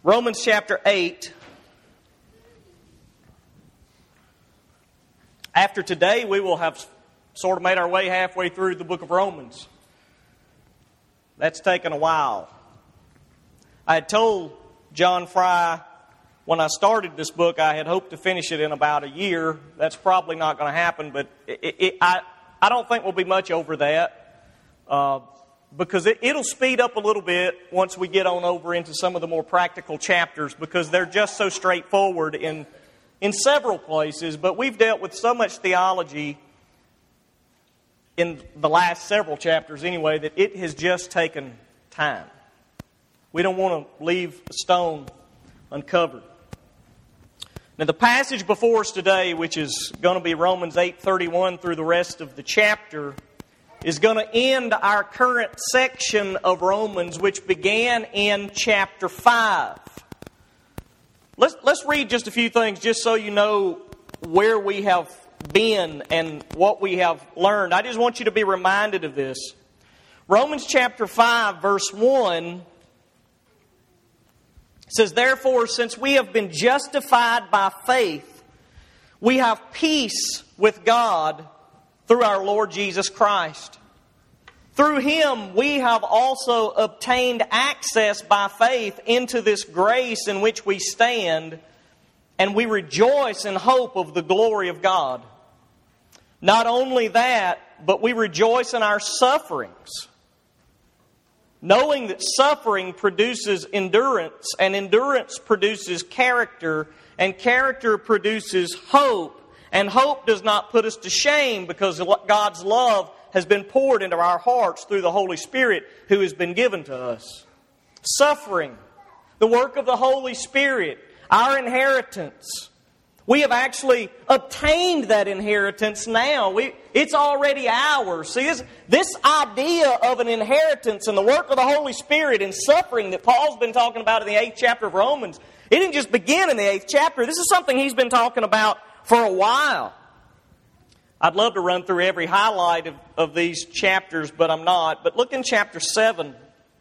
Romans chapter 8. After today, we will have sort of made our way halfway through the book of Romans. That's taken a while. I had told John Fry when I started this book I had hoped to finish it in about a year. That's probably not going to happen, but I don't think we'll be much over that because it'll speed up a little bit once we get on over into some of the more practical chapters because they're just so straightforward in several places. But we've dealt with so much theology in the last several chapters anyway that it has just taken time. We don't want to leave a stone uncovered. Now the passage before us today, which is going to be Romans 8:31 through the rest of the chapter, is going to end our current section of Romans, which began in chapter 5. Let's read just a few things just so you know where we have been and what we have learned. I just want you to be reminded of this. Romans chapter 5, verse 1 says, "Therefore, since we have been justified by faith, we have peace with God through our Lord Jesus Christ. Through Him we have also obtained access by faith into this grace in which we stand, and we rejoice in hope of the glory of God. Not only that, but we rejoice in our sufferings, knowing that suffering produces endurance, and endurance produces character, and character produces hope. And hope does not put us to shame because God's love has been poured into our hearts through the Holy Spirit who has been given to us." Suffering, the work of the Holy Spirit, our inheritance. We have actually obtained that inheritance now. It's already ours. See, this idea of an inheritance and the work of the Holy Spirit and suffering that Paul's been talking about in the 8th chapter of Romans, it didn't just begin in the 8th chapter. This is something he's been talking about for a while. I'd love to run through every highlight of these chapters, but I'm not. But look in chapter 7.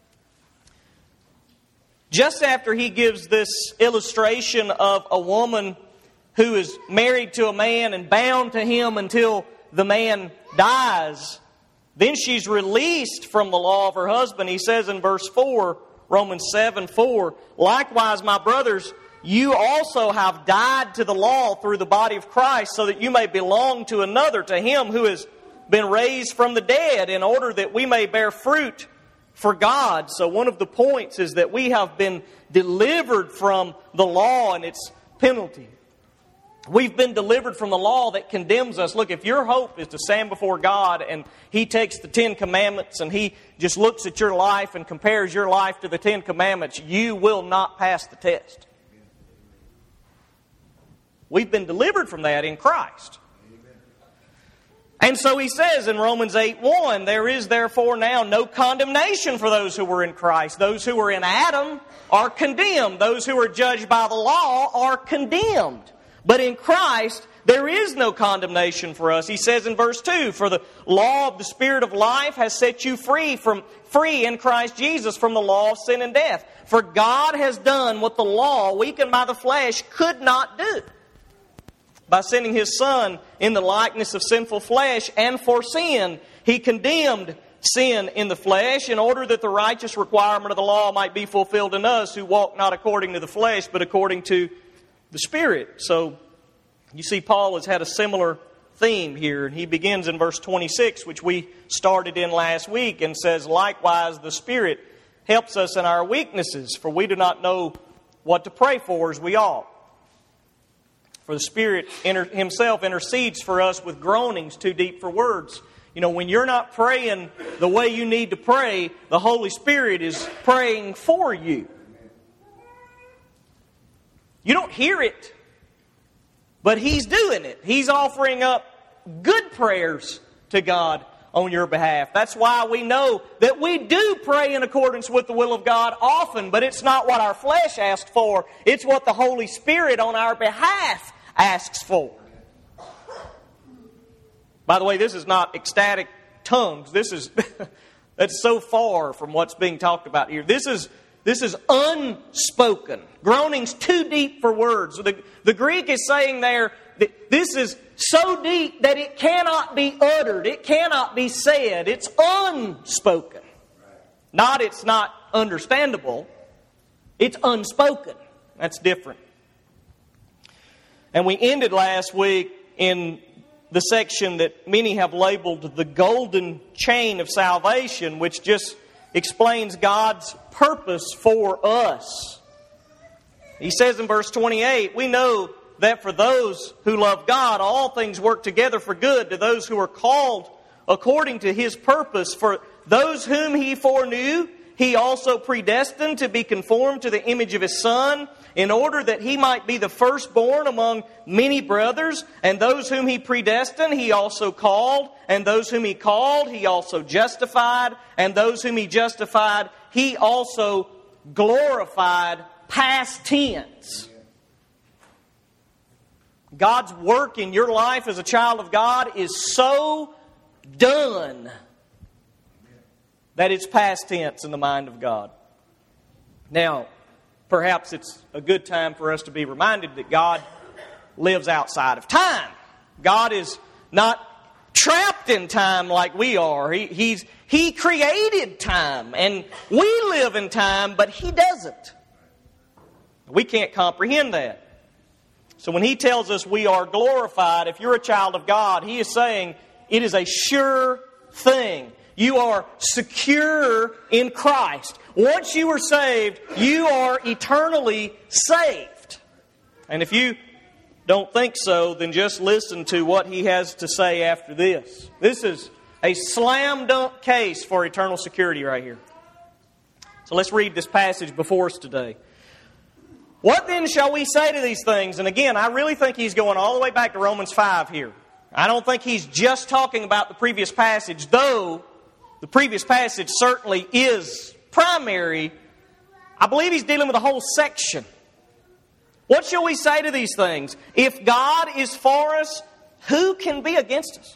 Just after he gives this illustration of a woman who is married to a man and bound to him until the man dies, then she's released from the law of her husband. He says in verse 4, Romans 7:4, "Likewise, my brothers, you also have died to the law through the body of Christ, so that you may belong to another, to Him who has been raised from the dead, in order that we may bear fruit for God." So one of the points is that we have been delivered from the law and its penalty. We've been delivered from the law that condemns us. Look, if your hope is to stand before God and He takes the 10 Commandments and He just looks at your life and compares your life to the 10 Commandments, you will not pass the test. We've been delivered from that in Christ. And so he says in Romans 8:1, "There is therefore now no condemnation for those who were in Christ. Those who were in Adam are condemned. Those who are judged by the law are condemned. But in Christ there is no condemnation for us." He says in verse 2, "For the law of the Spirit of life has set you free in Christ Jesus from the law of sin and death. For God has done what the law, weakened by the flesh, could not do, by sending His Son in the likeness of sinful flesh, and for sin He condemned sin in the flesh, in order that the righteous requirement of the law might be fulfilled in us, who walk not according to the flesh, but according to the Spirit." So, you see, Paul has had a similar theme here. And he begins in verse 26, which we started in last week, and says, "Likewise, the Spirit helps us in our weaknesses, for we do not know what to pray for as we ought. For the Spirit Himself intercedes for us with groanings too deep for words." You know, when you're not praying the way you need to pray, the Holy Spirit is praying for you. You don't hear it, but He's doing it. He's offering up good prayers to God on your behalf. That's why we know that we do pray in accordance with the will of God often, but it's not what our flesh asks for. It's what the Holy Spirit on our behalf asks for. By the way, this is not ecstatic tongues. This is that's so far from what's being talked about here. This is This is unspoken. Groaning's too deep for words. The Greek is saying there that this is so deep that it cannot be uttered. It cannot be said. It's unspoken. Not it's not understandable. It's unspoken. That's different. And we ended last week in the section that many have labeled the golden chain of salvation, which just explains God's purpose for us. He says in verse 28, we know that for those who love God, all things work together for good to those who are called according to His purpose. For those whom He foreknew, He also predestined to be conformed to the image of His Son, in order that He might be the firstborn among many brothers. And those whom He predestined, He also called. And those whom He called, He also justified. And those whom He justified, He also glorified. Past tense. God's work in your life as a child of God is so done that it's past tense in the mind of God. Now, perhaps it's a good time for us to be reminded that God lives outside of time. God is not trapped in time like we are. He created time, and we live in time, but He doesn't. We can't comprehend that. So when He tells us we are glorified, if you're a child of God, He is saying it is a sure thing. You are secure in Christ. Once you are saved, you are eternally saved. And if you don't think so, then just listen to what He has to say after this. This is a slam dunk case for eternal security right here. So let's read this passage before us today. What then shall we say to these things? And again, I really think he's going all the way back to Romans 5 here. I don't think he's just talking about the previous passage, though the previous passage certainly is primary. I believe he's dealing with a whole section. What shall we say to these things? If God is for us, who can be against us?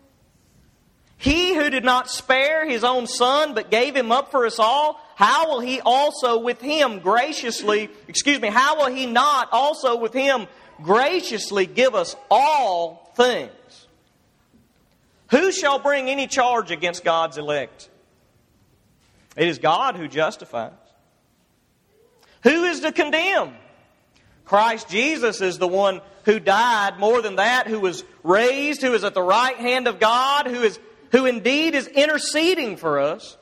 He who did not spare His own Son, but gave Him up for us all, how will He also with Him how will He not also with Him graciously give us all things? Who shall bring any charge against God's elect? It is God who justifies. Who is to condemn? Christ Jesus is the one who died, more than that, who was raised, who is at the right hand of God, who indeed is interceding for us.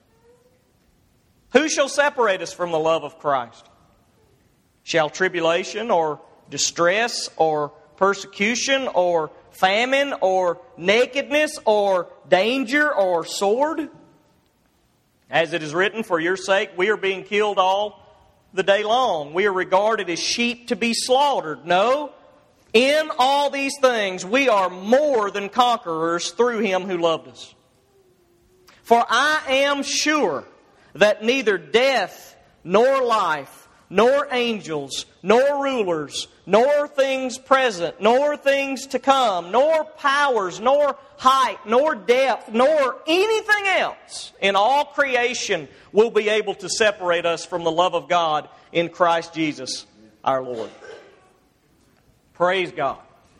Who shall separate us from the love of Christ? Shall tribulation or distress or persecution or famine or nakedness or danger or sword? As it is written, for your sake we are being killed all the day long. We are regarded as sheep to be slaughtered. No, in all these things we are more than conquerors through Him who loved us. For I am sure that neither death, nor life, nor angels, nor rulers, nor things present, nor things to come, nor powers, nor height, nor depth, nor anything else in all creation will be able to separate us from the love of God in Christ Jesus our Lord. Praise God.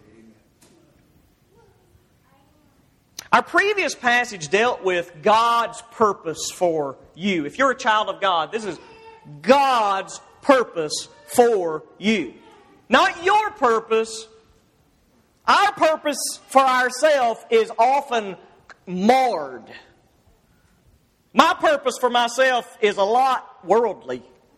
Our previous passage dealt with God's purpose for you. If you're a child of God, this is God's purpose for you. Not your purpose. Our purpose for ourselves is often marred. My purpose for myself is a lot worldly.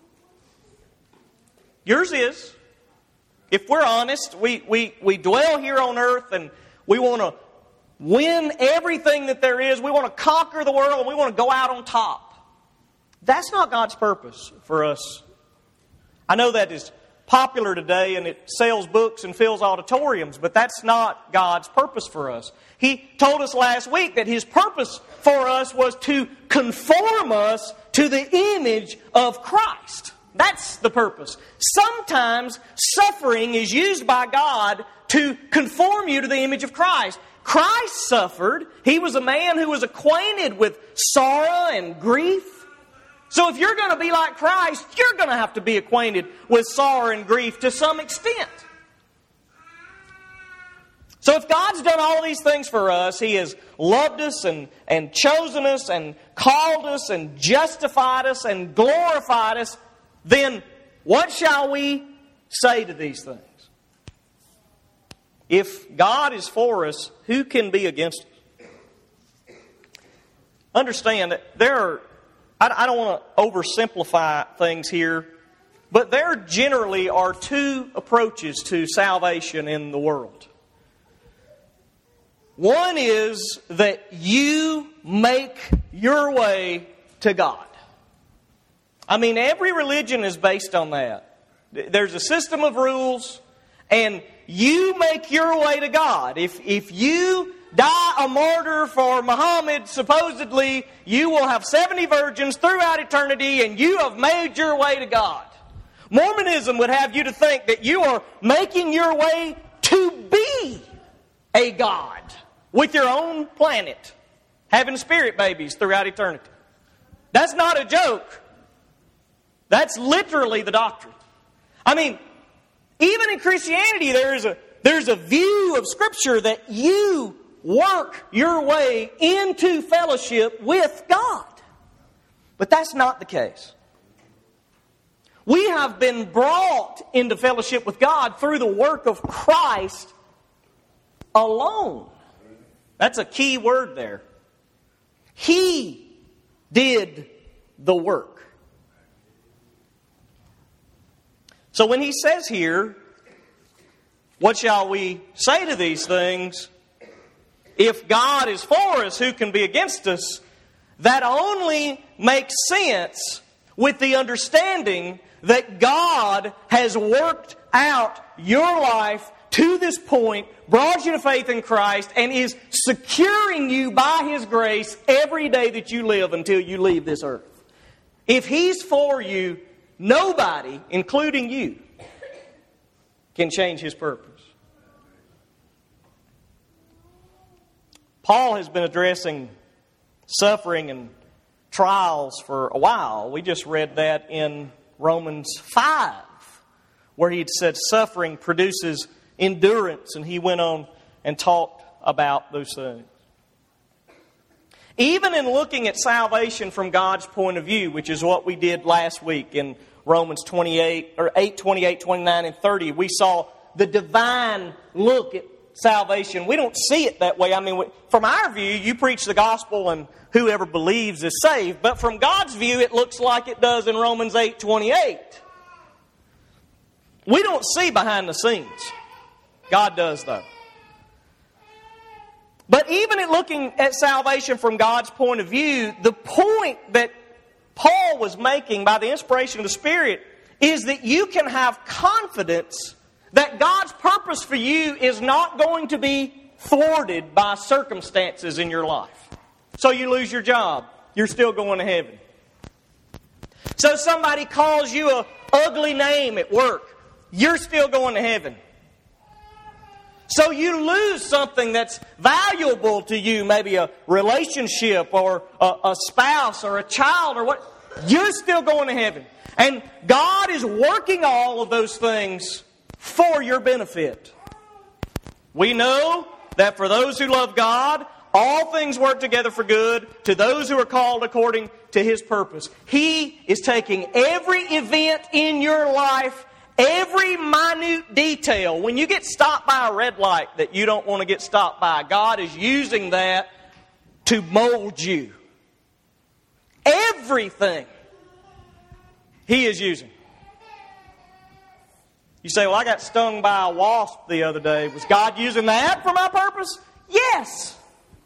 Yours is. If we're honest, we dwell here on earth and we want to win everything that there is. We want to conquer the world and we want to go out on top. That's not God's purpose for us. I know that is popular today and it sells books and fills auditoriums, but that's not God's purpose for us. He told us last week that His purpose for us was to conform us to the image of Christ. That's the purpose. Sometimes suffering is used by God to conform you to the image of Christ. Christ suffered. He was a man who was acquainted with sorrow and grief. So if you're going to be like Christ, you're going to have to be acquainted with sorrow and grief to some extent. So if God's done all these things for us, He has loved us and chosen us and called us and justified us and glorified us, then what shall we say to these things? If God is for us, who can be against us? Understand that I don't want to oversimplify things here, but there generally are two approaches to salvation in the world. One is that you make your way to God. I mean, every religion is based on that. There's a system of rules, and you make your way to God. If you die a martyr for Muhammad, supposedly you will have 70 virgins throughout eternity, and you have made your way to God. Mormonism would have you to think that you are making your way to be a God with your own planet, having spirit babies throughout eternity. That's not a joke. That's literally the doctrine. I mean, even in Christianity, there's a view of Scripture that you work your way into fellowship with God. But that's not the case. We have been brought into fellowship with God through the work of Christ alone. That's a key word there. He did the work. So when he says here, what shall we say to these things? If God is for us, who can be against us? That only makes sense with the understanding that God has worked out your life to this point, brought you to faith in Christ, and is securing you by His grace every day that you live until you leave this earth. If He's for you, nobody, including you, can change His purpose. Paul has been addressing suffering and trials for a while. We just read that in Romans 5, where he said suffering produces endurance, and he went on and talked about those things. Even in looking at salvation from God's point of view, which is what we did last week in Romans 8, 28, 29, and 30, we saw the divine look at salvation. We don't see it that way. I mean, from our view, you preach the gospel and whoever believes is saved. But from God's view, it looks like it does in Romans 8, 28. We don't see behind the scenes. God does, though. But even in looking at salvation from God's point of view, the point that Paul was making by the inspiration of the Spirit is that you can have confidence that God's purpose for you is not going to be thwarted by circumstances in your life. So you lose your job, you're still going to heaven. So somebody calls you an ugly name at work, you're still going to heaven. So you lose something that's valuable to you, maybe a relationship or a spouse or a child or what, you're still going to heaven. And God is working all of those things for your benefit. We know that for those who love God, all things work together for good to those who are called according to His purpose. He is taking every event in your life, every minute detail. When you get stopped by a red light that you don't want to get stopped by, God is using that to mold you. Everything He is using. You say, well, I got stung by a wasp the other day. Was God using that for my purpose? Yes.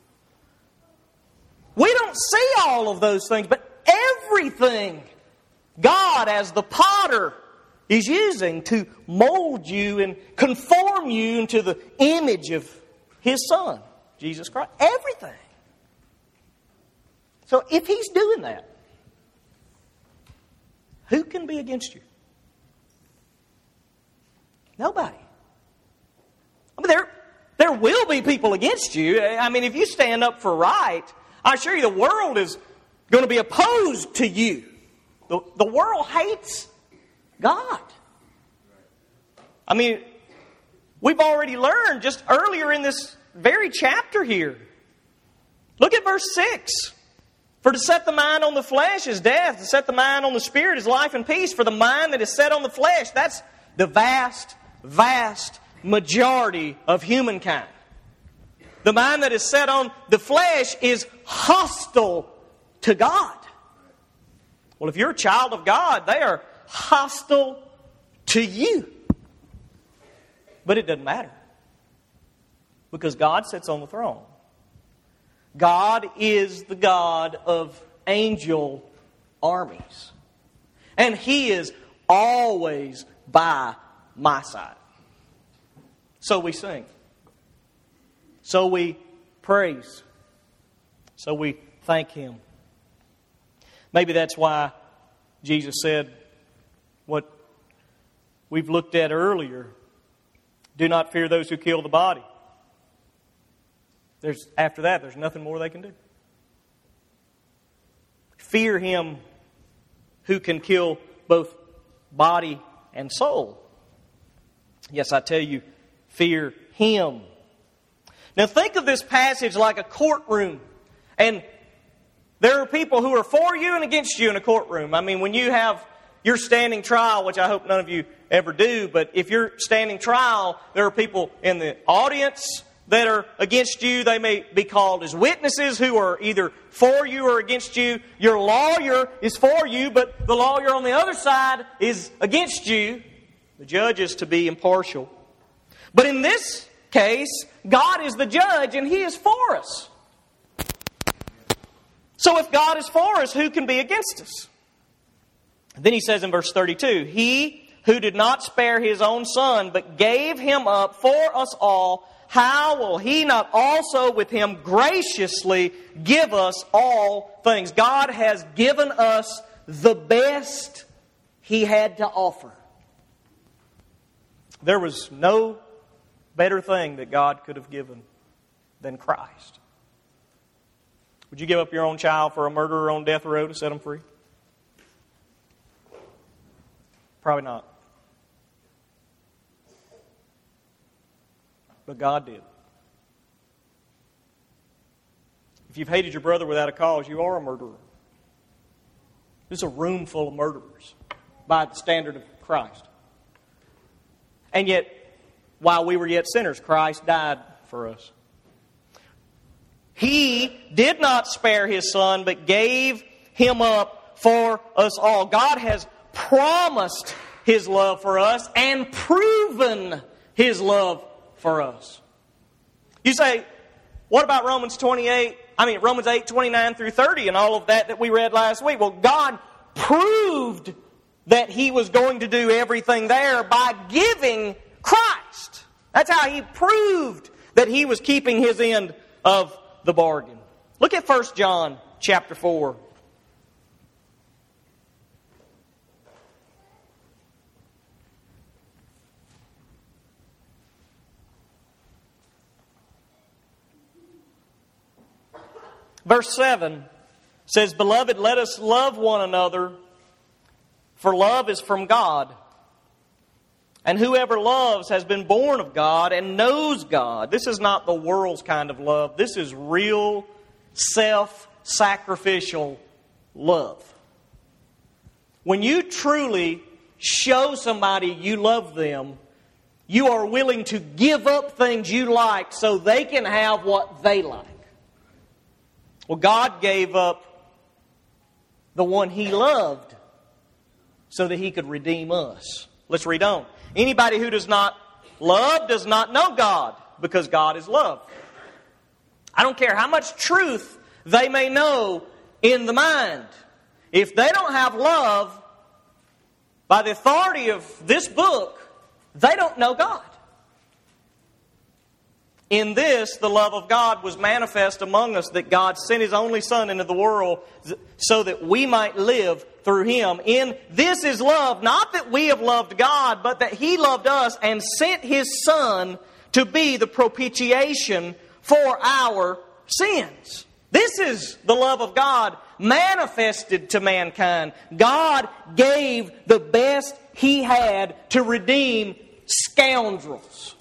We don't see all of those things, but everything God, as the potter, is using to mold you and conform you into the image of His Son, Jesus Christ. Everything. So if He's doing that, who can be against you? Nobody. I mean, there will be people against you. I mean, if you stand up for right, I assure you the world is going to be opposed to you. The world hates God. I mean, we've already learned just earlier in this very chapter here. Look at verse 6. For to set the mind on the flesh is death, to set the mind on the Spirit is life and peace. For the mind that is set on the flesh, that's the vast, vast majority of humankind. The mind that is set on the flesh is hostile to God. Well, if you're a child of God, they are hostile to you. But it doesn't matter. Because God sits on the throne. God is the God of angel armies. And He is always by my side. So we sing. So we praise. So we thank Him. Maybe that's why Jesus said what we've looked at earlier. Do not fear those who kill the body. After that, there's nothing more they can do. Fear Him who can kill both body and soul. Yes, I tell you, fear Him. Now think of this passage like a courtroom. And there are people who are for you and against you in a courtroom. I mean, when you have your standing trial, which I hope none of you ever do, but if you're standing trial, there are people in the audience that are against you. They may be called as witnesses who are either for you or against you. Your lawyer is for you, but the lawyer on the other side is against you. The judge is to be impartial. But in this case, God is the judge and He is for us. So if God is for us, who can be against us? Then He says in verse 32, He who did not spare His own Son, but gave Him up for us all, how will He not also with Him graciously give us all things? God has given us the best He had to offer. There was no better thing that God could have given than Christ. Would you give up your own child for a murderer on death row to set him free? Probably not. But God did. If you've hated your brother without a cause, you are a murderer. There's a room full of murderers by the standard of Christ. And yet, while we were yet sinners, Christ died for us. He did not spare His Son, but gave Him up for us all. God has promised His love for us and proven His love for us. You say, what about Romans 8, 29 through 30 and all of that we read last week? Well, God proved that He was going to do everything there by giving Christ. That's how He proved that He was keeping His end of the bargain. Look at 1 John chapter 4. Verse 7 says, Beloved, let us love one another, for love is from God. And whoever loves has been born of God and knows God. This is not the world's kind of love. This is real, self-sacrificial love. When you truly show somebody you love them, you are willing to give up things you like so they can have what they like. Well, God gave up the one He loved so that He could redeem us. Let's read on. Anybody who does not love does not know God, because God is love. I don't care how much truth they may know in the mind. If they don't have love, by the authority of this book, they don't know God. In this, the love of God was manifest among us, that God sent His only Son into the world so that we might live through Him. In this is love, not that we have loved God, but that He loved us and sent His Son to be the propitiation for our sins. This is the love of God manifested to mankind. God gave the best He had to redeem scoundrels.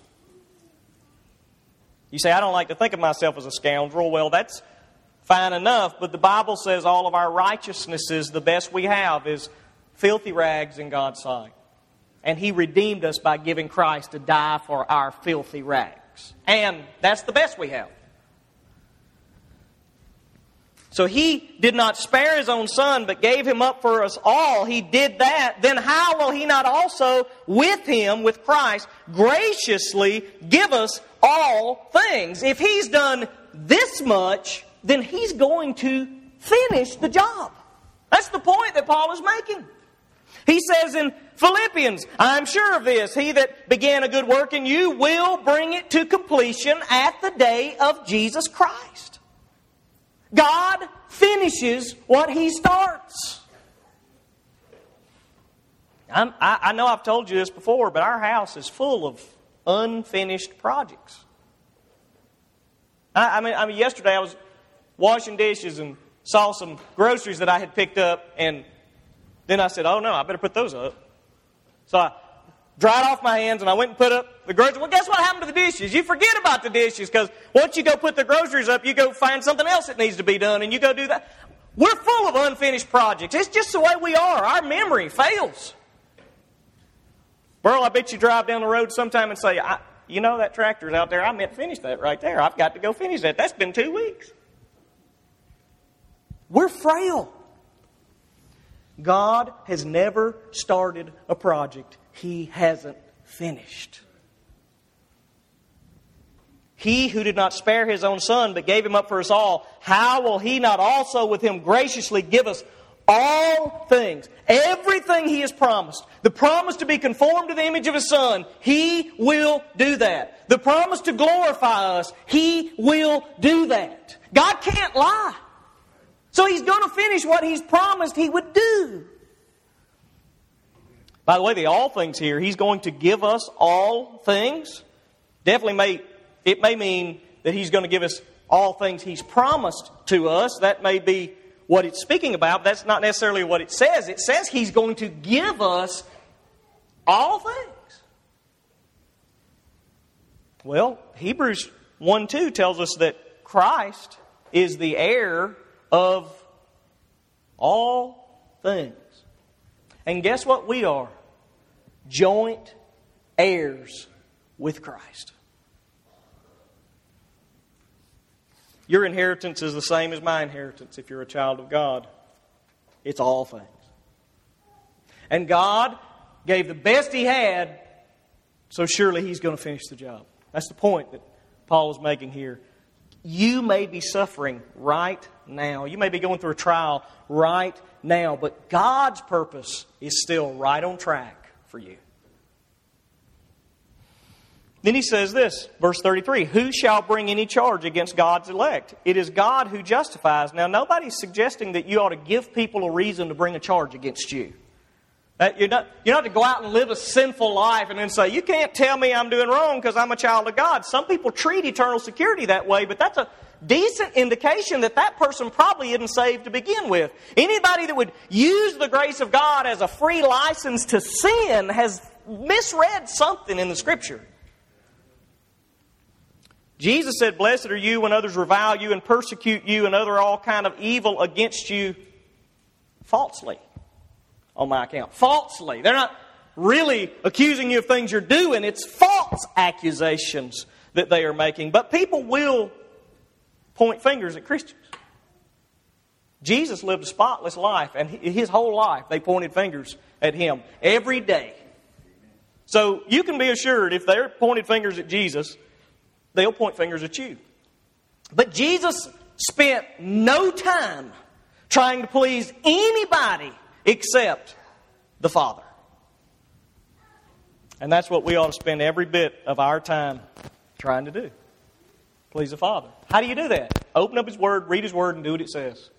You say, I don't like to think of myself as a scoundrel. Well, that's fine enough, but the Bible says all of our righteousnesses, the best we have, is filthy rags in God's sight. And He redeemed us by giving Christ to die for our filthy rags. And that's the best we have. So He did not spare His own Son, but gave Him up for us all. He did that. Then how will He not also, with Him, with Christ, graciously give us all things? If He's done this much, then He's going to finish the job. That's the point that Paul is making. He says in Philippians, I'm sure of this, He that began a good work in you will bring it to completion at the day of Jesus Christ. God finishes what He starts. I know I've told you this before, but our house is full of unfinished projects. I mean, yesterday I was washing dishes and saw some groceries that I had picked up, and then I said, oh no, I better put those up. So I dried off my hands and I went and put up the groceries. Well, guess what happened to the dishes? You forget about the dishes because once you go put the groceries up, you go find something else that needs to be done and you go do that. We're full of unfinished projects. It's just the way we are. Our memory fails. Burl, I bet you drive down the road sometime and say, you know that tractor's out there. I meant to finish that right there. I've got to go finish that. That's been 2 weeks. We're frail. God has never started a project He hasn't finished. He who did not spare His own Son, but gave Him up for us all, how will He not also with Him graciously give us all things? Everything He has promised. The promise to be conformed to the image of His Son, He will do that. The promise to glorify us, He will do that. God can't lie. So He's going to finish what He's promised He would do. By the way, the all things here, He's going to give us all things. It may mean that He's going to give us all things He's promised to us. That may be what it's speaking about. That's not necessarily what it says. It says He's going to give us all things. Well, Hebrews 1:2 tells us that Christ is the heir of all things. And guess what we are? Joint heirs with Christ. Your inheritance is the same as my inheritance if you're a child of God. It's all things. And God gave the best He had, so surely He's going to finish the job. That's the point that Paul is making here. You may be suffering right now. You may be going through a trial right now, but God's purpose is still right on track for you. Then he says this, verse 33, who shall bring any charge against God's elect? It is God who justifies. Now, nobody's suggesting that you ought to give people a reason to bring a charge against you. You're not to go out and live a sinful life and then say, you can't tell me I'm doing wrong because I'm a child of God. Some people treat eternal security that way, but that's a decent indication that that person probably isn't saved to begin with. Anybody that would use the grace of God as a free license to sin has misread something in the Scripture. Jesus said, blessed are you when others revile you and persecute you and utter all kind of evil against you falsely. On my account. Falsely. They're not really accusing you of things you're doing. It's false accusations that they are making. But people will point fingers at Christians. Jesus lived a spotless life, and His whole life they pointed fingers at Him every day. So you can be assured if they're pointing fingers at Jesus, they'll point fingers at you. But Jesus spent no time trying to please anybody except the Father. And that's what we ought to spend every bit of our time trying to do. Please the Father. How do you do that? Open up His Word, read His Word, and do what it says.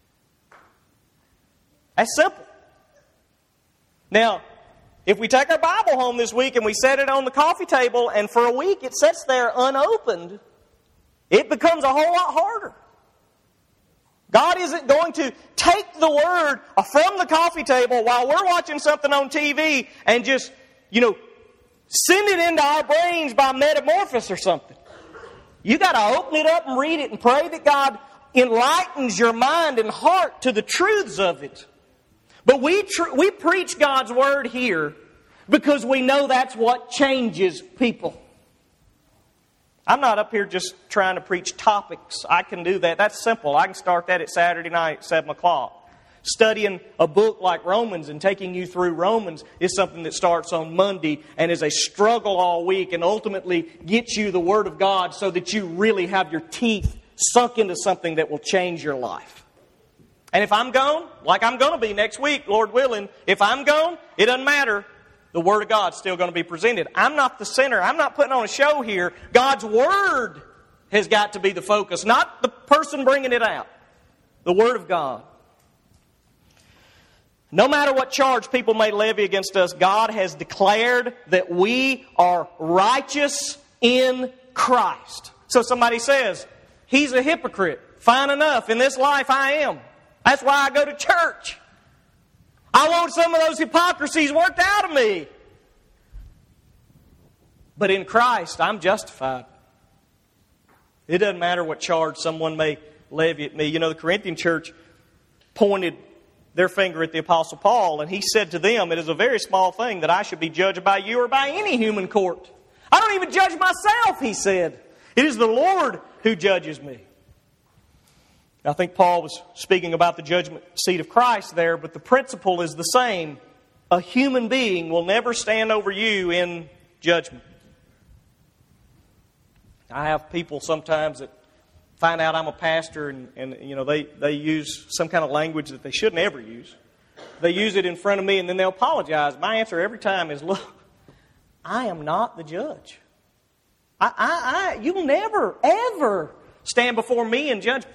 That's simple. Now, if we take our Bible home this week and we set it on the coffee table and for a week it sits there unopened, it becomes a whole lot harder. God isn't going to take the Word from the coffee table while we're watching something on TV and just, send it into our brains by metamorphosis or something. You got to open it up and read it and pray that God enlightens your mind and heart to the truths of it. But we preach God's Word here because we know that's what changes people. I'm not up here just trying to preach topics. I can do that. That's simple. I can start that at Saturday night at 7 o'clock. Studying a book like Romans and taking you through Romans is something that starts on Monday and is a struggle all week and ultimately gets you the Word of God so that you really have your teeth sunk into something that will change your life. And if I'm gone, like I'm going to be next week, Lord willing, if I'm gone, it doesn't matter. The Word of God's still going to be presented. I'm not the center. I'm not putting on a show here. God's Word has got to be the focus, not the person bringing it out. The Word of God. No matter what charge people may levy against us, God has declared that we are righteous in Christ. So somebody says, he's a hypocrite. Fine enough. In this life I am. That's why I go to church. I want some of those hypocrisies worked out of me. But in Christ, I'm justified. It doesn't matter what charge someone may levy at me. The Corinthian church pointed their finger at the Apostle Paul, and he said to them, it is a very small thing that I should be judged by you or by any human court. I don't even judge myself, he said. It is the Lord who judges me. I think Paul was speaking about the judgment seat of Christ there, but the principle is the same. A human being will never stand over you in judgment. I have people sometimes that find out I'm a pastor and they use some kind of language that they shouldn't ever use. They use it in front of me and then they'll apologize. My answer every time is, look, I am not the judge. You'll never, ever stand before me in judgment.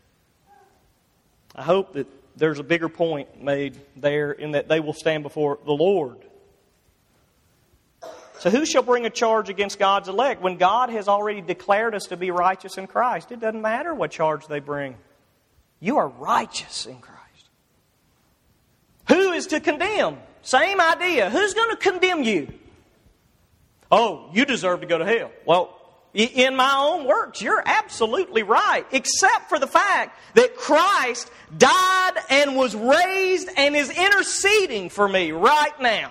I hope that there's a bigger point made there in that they will stand before the Lord. So who shall bring a charge against God's elect when God has already declared us to be righteous in Christ? It doesn't matter what charge they bring. You are righteous in Christ. Who is to condemn? Same idea. Who's going to condemn you? Oh, you deserve to go to hell. Well, in my own works, you're absolutely right. Except for the fact that Christ died and was raised and is interceding for me right now.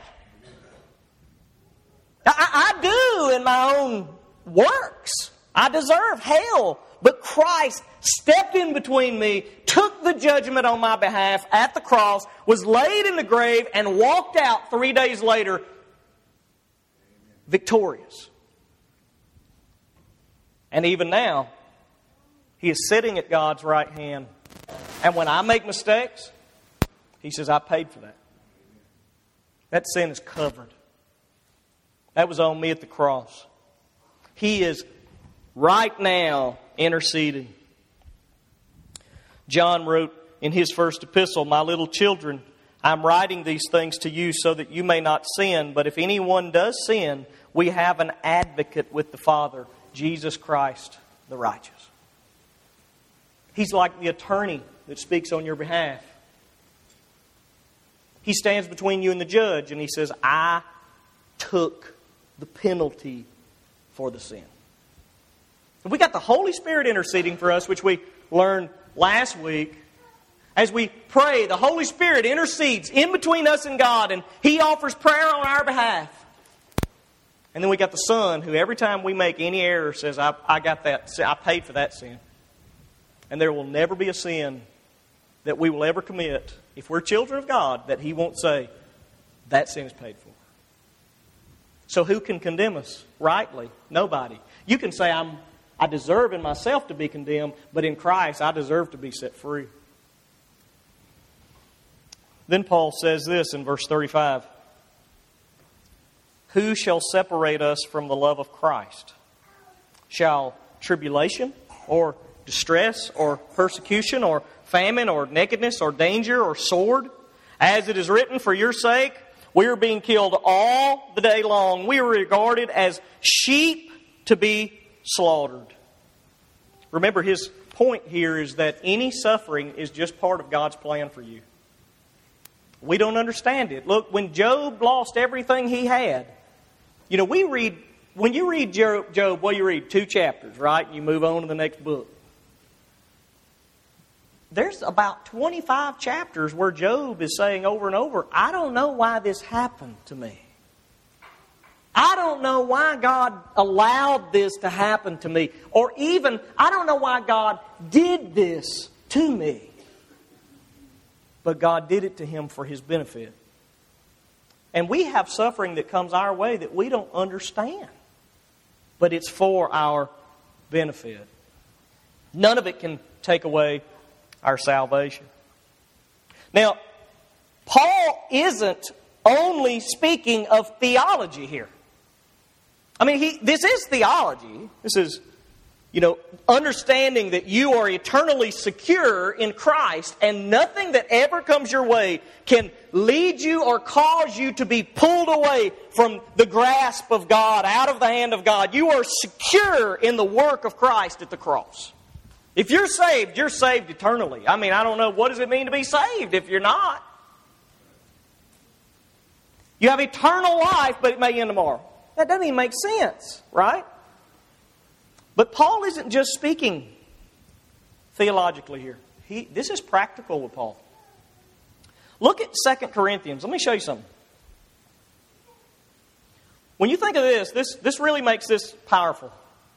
I do in my own works. I deserve hell. But Christ stepped in between me, took the judgment on my behalf at the cross, was laid in the grave, and walked out 3 days later victorious. And even now, He is sitting at God's right hand. And when I make mistakes, He says, I paid for that. That sin is covered. That was on me at the cross. He is right now interceding. John wrote in his first epistle, my little children, I'm writing these things to you so that you may not sin. But if anyone does sin, we have an advocate with the Father, Jesus Christ, the righteous. He's like the attorney that speaks on your behalf. He stands between you and the judge and he says, I took the penalty for the sin. We got the Holy Spirit interceding for us, which we learned last week. As we pray, the Holy Spirit intercedes in between us and God, and He offers prayer on our behalf. And then we got the Son, who every time we make any error says, I got that, I paid for that sin. And there will never be a sin that we will ever commit, if we're children of God, that He won't say, that sin is paid for. So who can condemn us rightly? Nobody. You can say, I deserve in myself to be condemned, but in Christ I deserve to be set free. Then Paul says this in verse 35. Who shall separate us from the love of Christ? Shall tribulation or distress or persecution or famine or nakedness or danger or sword? As it is written, for your sake we are being killed all the day long. We are regarded as sheep to be slaughtered. Remember, his point here is that any suffering is just part of God's plan for you. We don't understand it. Look, when Job lost everything he had, when you read Job, what do you read? 2 chapters, right? And you move on to the next book. There's about 25 chapters where Job is saying over and over, I don't know why this happened to me. I don't know why God allowed this to happen to me. Or even, I don't know why God did this to me. But God did it to him for his benefit. And we have suffering that comes our way that we don't understand. But it's for our benefit. None of it can take away our salvation. Now, Paul isn't only speaking of theology here. I mean, this is theology. This is, understanding that you are eternally secure in Christ and nothing that ever comes your way can lead you or cause you to be pulled away from the grasp of God, out of the hand of God. You are secure in the work of Christ at the cross. If you're saved eternally. I mean, I don't know, what does it mean to be saved if you're not? You have eternal life, but it may end tomorrow. That doesn't even make sense, right? But Paul isn't just speaking theologically here. This is practical with Paul. Look at 2 Corinthians. Let me show you something. When you think of this really makes this powerful.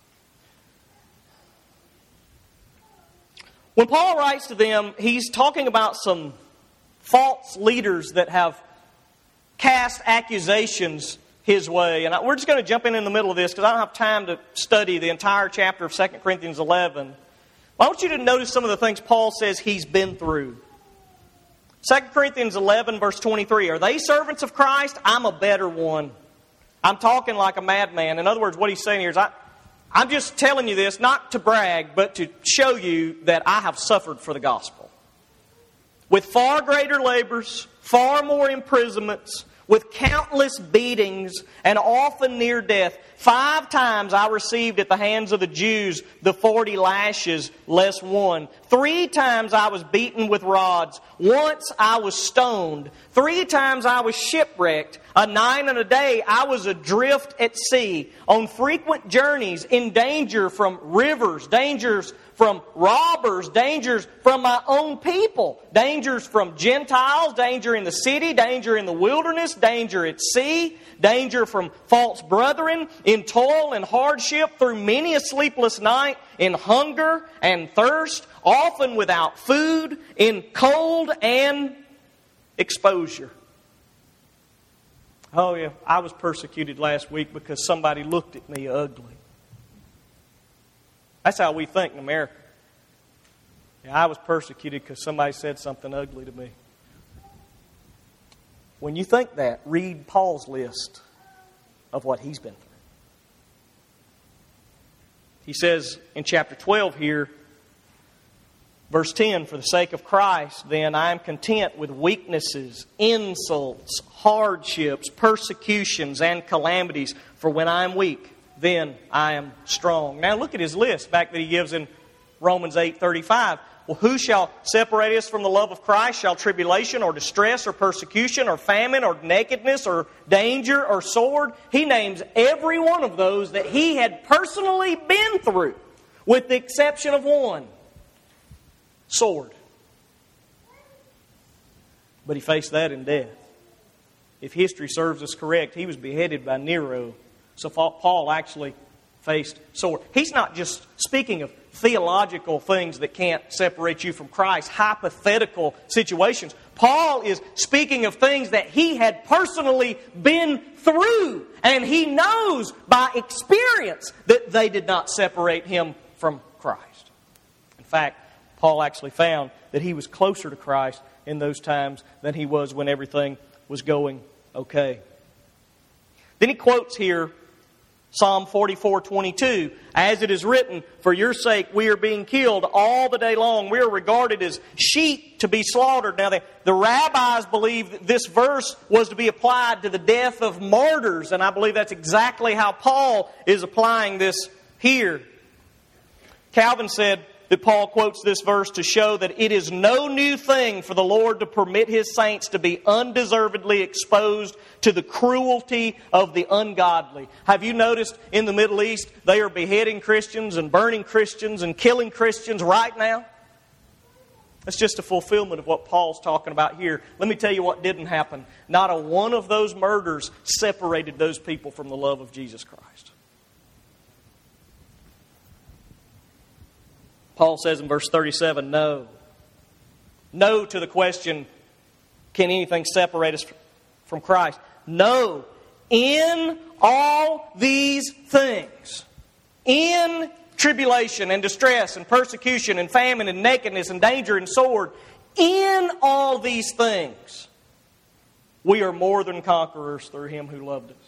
When Paul writes to them, he's talking about some false leaders that have cast accusations his way. And we're just going to jump in the middle of this because I don't have time to study the entire chapter of 2 Corinthians 11. I want you to notice some of the things Paul says he's been through. 2 Corinthians 11 verse 23. Are they servants of Christ? I'm a better one. I'm talking like a madman. In other words, what he's saying here is I'm just telling you this not to brag, but to show you that I have suffered for the gospel. With far greater labors, far more imprisonments, with countless beatings, and often near death. 5 times I received at the hands of the Jews the 40 lashes, less one. 3 times I was beaten with rods. Once I was stoned. 3 times I was shipwrecked. A night and a day I was adrift at sea. On frequent journeys, in danger from rivers, dangers from robbers, dangers from my own people, dangers from Gentiles, danger in the city, danger in the wilderness, danger at sea, danger from false brethren, in toil and hardship, through many a sleepless night, in hunger and thirst, often without food, in cold and exposure. Oh yeah, I was persecuted last week because somebody looked at me ugly. That's how we think in America. Yeah, I was persecuted because somebody said something ugly to me. When you think that, read Paul's list of what he's been through. He says in chapter 12 here, verse 10, for the sake of Christ, then, I am content with weaknesses, insults, hardships, persecutions, and calamities. For when I am weak, then I am strong. Now look at his list back that he gives in Romans 8:35. Well, who shall separate us from the love of Christ? Shall tribulation or distress or persecution or famine or nakedness or danger or sword? He names every one of those that he had personally been through, with the exception of one. Sword. But he faced that in death. If history serves us correct, he was beheaded by Nero. So Paul actually faced sword. He's not just speaking of theological things that can't separate you from Christ, hypothetical situations. Paul is speaking of things that he had personally been through. And he knows by experience that they did not separate him from Christ. In fact, Paul actually found that he was closer to Christ in those times than he was when everything was going okay. Then he quotes here Psalm 44:22, as it is written, for your sake we are being killed all the day long. We are regarded as sheep to be slaughtered. Now the rabbis believe that this verse was to be applied to the death of martyrs, and I believe that's exactly how Paul is applying this here. Calvin said, that Paul quotes this verse to show that it is no new thing for the Lord to permit His saints to be undeservedly exposed to the cruelty of the ungodly. Have you noticed in the Middle East they are beheading Christians and burning Christians and killing Christians right now? That's just a fulfillment of what Paul's talking about here. Let me tell you what didn't happen. Not a one of those murders separated those people from the love of Jesus Christ. Paul says in verse 37, no. No to the question, can anything separate us from Christ? No. In all these things, in tribulation and distress and persecution and famine and nakedness and danger and sword, in all these things, we are more than conquerors through Him who loved us.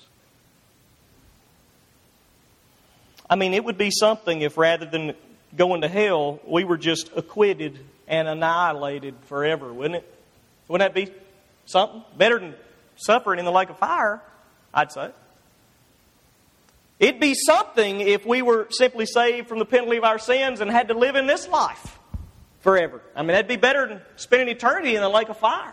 I mean, it would be something if rather than going to hell, we were just acquitted and annihilated forever, wouldn't it? Wouldn't that be something? Better than suffering in the lake of fire, I'd say. It'd be something if we were simply saved from the penalty of our sins and had to live in this life forever. I mean, that'd be better than spending eternity in the lake of fire.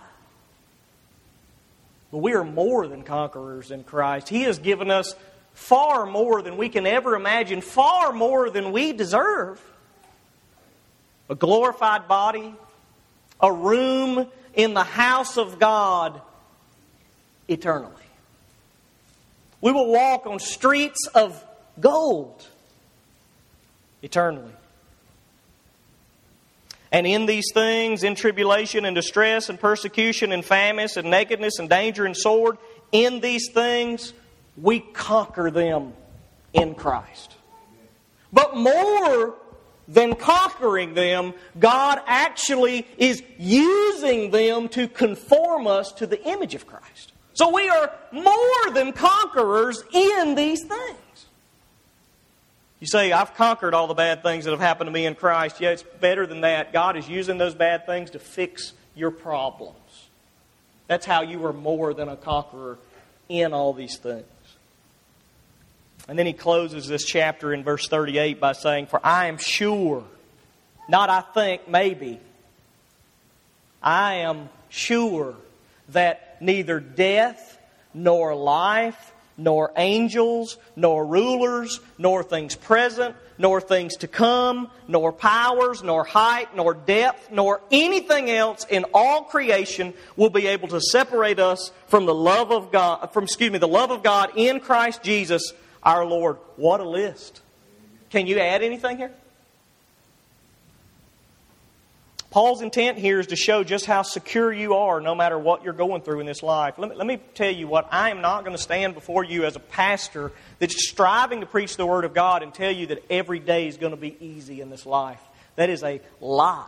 But we are more than conquerors in Christ. He has given us far more than we can ever imagine, far more than we deserve. A glorified body, a room in the house of God eternally. We will walk on streets of gold eternally. And in these things, in tribulation and distress and persecution and famine and nakedness and danger and sword, in these things we conquer them in Christ. But more than conquering them, God actually is using them to conform us to the image of Christ. So we are more than conquerors in these things. You say, I've conquered all the bad things that have happened to me in Christ. Yeah, it's better than that. God is using those bad things to fix your problems. That's how you are more than a conqueror in all these things. And then he closes this chapter in verse 38 by saying, for I am sure, not I think, maybe, I am sure that neither death, nor life, nor angels, nor rulers, nor things present, nor things to come, nor powers, nor height, nor depth, nor anything else in all creation will be able to separate us from the love of God, the love of God in Christ Jesus our Lord. What a list. Can you add anything here? Paul's intent here is to show just how secure you are no matter what you're going through in this life. Let me tell you what, I am not going to stand before you as a pastor that's striving to preach the Word of God and tell you that every day is going to be easy in this life. That is a lie.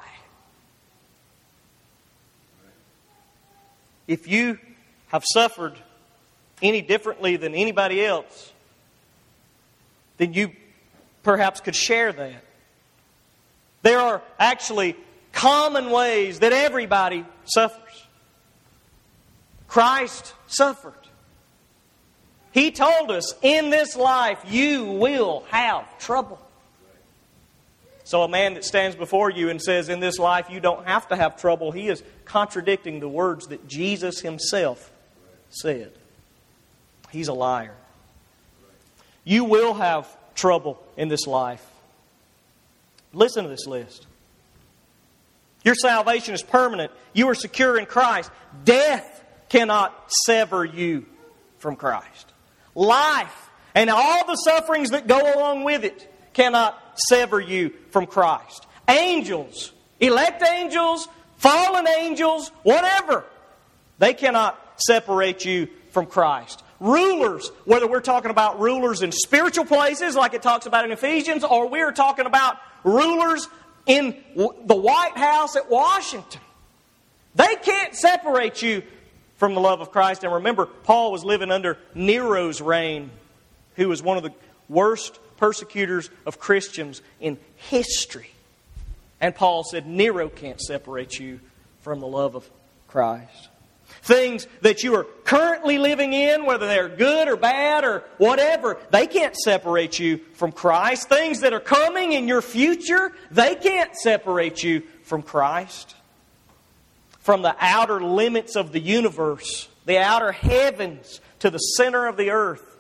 If you have suffered any differently than anybody else, then you perhaps could share that. There are actually common ways that everybody suffers. Christ suffered. He told us, in this life you will have trouble. So a man that stands before you and says, in this life you don't have to have trouble, he is contradicting the words that Jesus Himself said. He's a liar. You will have trouble in this life. Listen to this list. Your salvation is permanent. You are secure in Christ. Death cannot sever you from Christ. Life and all the sufferings that go along with it cannot sever you from Christ. Angels, elect angels, fallen angels, whatever, they cannot separate you from Christ. Rulers, whether we're talking about rulers in spiritual places like it talks about in Ephesians, or we're talking about rulers in the White House at Washington, they can't separate you from the love of Christ. And remember, Paul was living under Nero's reign, who was one of the worst persecutors of Christians in history. And Paul said, Nero can't separate you from the love of Christ. Things that you are currently living in, whether they're good or bad or whatever, they can't separate you from Christ. Things that are coming in your future, they can't separate you from Christ. From the outer limits of the universe, the outer heavens to the center of the earth,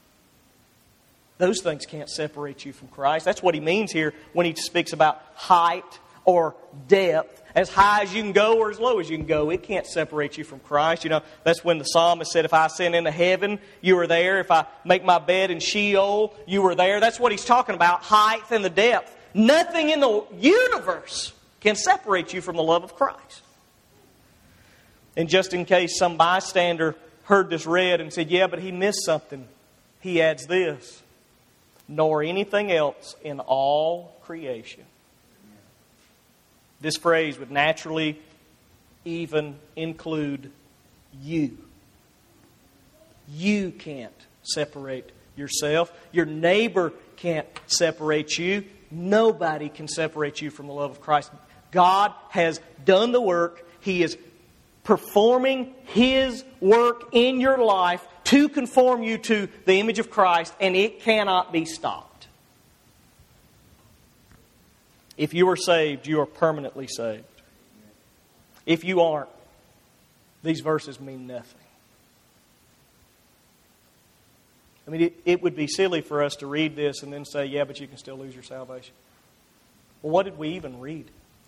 those things can't separate you from Christ. That's what he means here when he speaks about height or depth. As high as you can go or as low as you can go, it can't separate you from Christ. You know, that's when the psalmist said, if I ascend into heaven, you are there. If I make my bed in Sheol, you are there. That's what he's talking about, height and the depth. Nothing in the universe can separate you from the love of Christ. And just in case some bystander heard this read and said, yeah, but he missed something, he adds this, nor anything else in all creation. This phrase would naturally even include you. You can't separate yourself. Your neighbor can't separate you. Nobody can separate you from the love of Christ. God has done the work. He is performing His work in your life to conform you to the image of Christ, and it cannot be stopped. If you are saved, you are permanently saved. If you aren't, these verses mean nothing. I mean, it would be silly for us to read this and then say, yeah, but you can still lose your salvation. Well, what did we even read?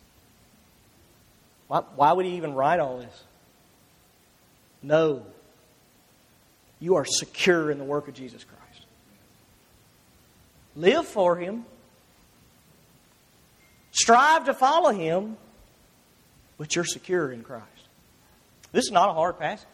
Why would he even write all this? No. You are secure in the work of Jesus Christ. Live for Him. Strive to follow Him, but you're secure in Christ. This is not a hard passage.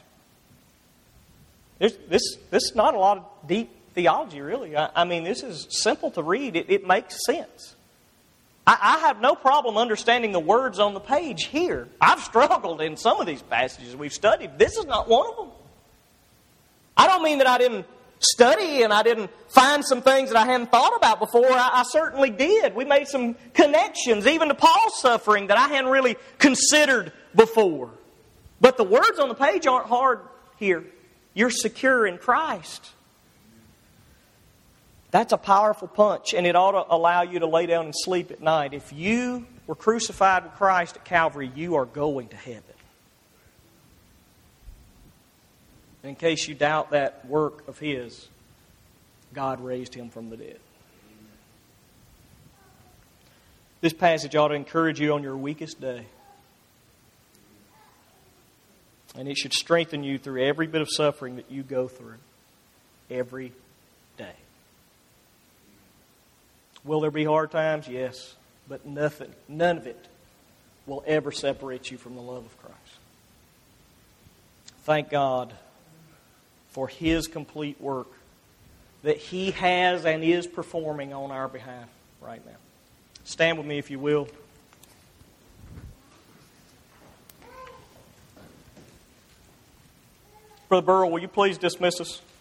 This is not a lot of deep theology, really. I mean, this is simple to read. It makes sense. I have no problem understanding the words on the page here. I've struggled in some of these passages we've studied. This is not one of them. I don't mean that I didn't study and I didn't find some things that I hadn't thought about before. I certainly did. We made some connections, even to Paul's suffering, that I hadn't really considered before. But the words on the page aren't hard here. You're secure in Christ. That's a powerful punch, and it ought to allow you to lay down and sleep at night. If you were crucified with Christ at Calvary, you are going to heaven. In case you doubt that work of His, God raised Him from the dead. This passage ought to encourage you on your weakest day. And it should strengthen you through every bit of suffering that you go through. Every day. Will there be hard times? Yes. But none of it will ever separate you from the love of Christ. Thank God for His complete work that He has and is performing on our behalf right now. Stand with me if you will. Brother Burrell, will you please dismiss us?